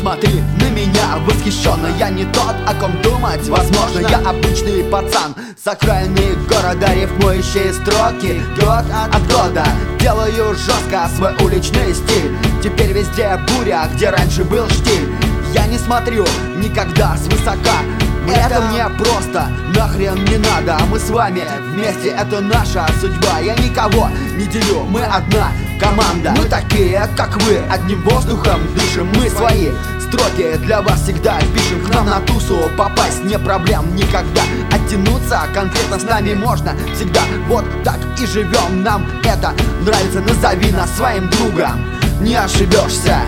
смотри на меня восхищенно. Я не тот, о ком думать возможно. Я обычный пацан с окраины города, рифмующие строки год от года. Делаю жестко свой уличный стиль. Теперь везде буря, где раньше был штиль. Я не смотрю никогда свысока. Это мне просто нахрен не надо. А мы с вами вместе, это наша судьба. Я никого не делю, мы одна команда. Мы такие, как вы, одним воздухом дышим. Мы свои строки для вас всегда пишем. К нам на тусу попасть не проблем никогда. Оттянуться конкретно с нами можно всегда. Вот так и живем, нам это нравится. Назови нас своим другом, не ошибешься.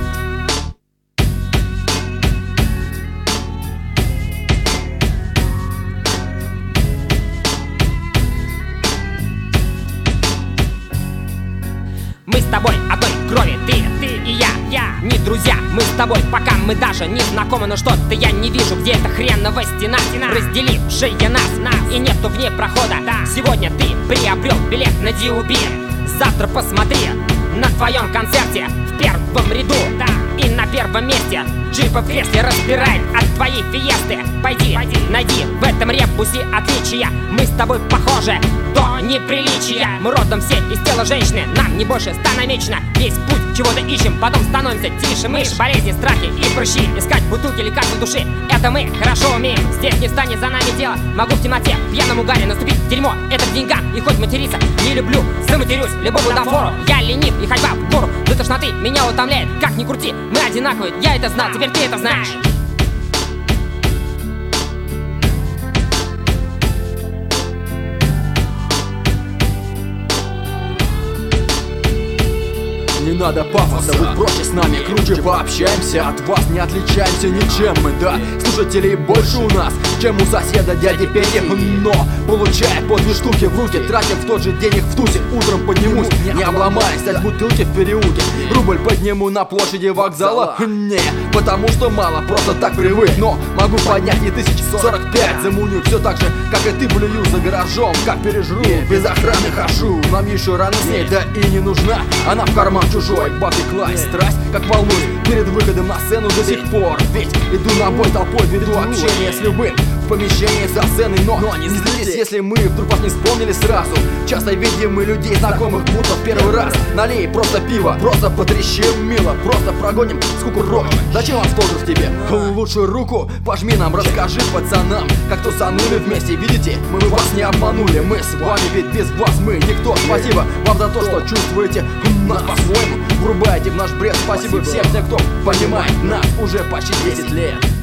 Мы с тобой одной крови, ты и я, не друзья. Мы с тобой, пока мы даже не знакомы. Но что-то я не вижу, где эта хренова стена, разделившая нас, и нету вне прохода. Сегодня ты приобрел билет на D.O.B. Завтра посмотри на твоем концерте в первом ряду и на первом месте джипа в кресле разбирает от твоей фиесты. Пойди, найди в этом ребусе отличия. Мы с тобой похожи до неприличия. Мы родом все из тела женщины, нам не больше 100 намечено. Весь путь чего-то ищем, потом становимся тише. Мышь, болезни, страхи и прыщи. Искать бутылки лекарства души, это мы хорошо умеем. Здесь не станет за нами дело. Могу в темноте, в пьяном угаре наступить в дерьмо. Это к деньгам, и хоть материться не люблю, заматерюсь, любому дам фору. Я ленив и ходьба в гору до тошноты меня утомляет. Как ни крути, мы одинаковые, я это знал, теперь ты это знаешь. Не надо пафоса, будь проще с нами, круче пообщаемся. От вас не отличаемся ничем мы, да. Слушателей больше у нас, чем у соседа дяди Пети. Но, получая по 2 штуки в руки, тратим в тот же день их в тусе. Утром поднимусь, не обломаясь от бутылки в переулке. Рубль подниму на площади вокзала. Не, потому что мало, просто так привык. Но могу поднять и 1045. Замуню все так же, как и ты, плюю за гаражом. Как пережру, без охраны хожу. Нам еще рано с ней, да и не нужна. Она в карман чужой, попеклась страсть, как волнуюсь перед выходом на сцену до сих пор. Ведь иду на бой толпой, веду общение с любым в помещении за сценой. Но не злитесь, если мы вдруг вас не вспомнили сразу. Часто видим мы людей знакомых, будто в первый раз. Налей просто пиво, просто потрещим мило, просто прогоним скуку прочь. Зачем автограф тебе? Лучшую руку пожми нам, расскажи пацанам, как тусанули вместе. Видите, мы вас не обманули, мы с вами, ведь без вас мы никто. Спасибо вам за то, что чувствуете нас по-своему, врубаете в наш бред. Спасибо всем тем, кто понимает нас уже почти 10 лет.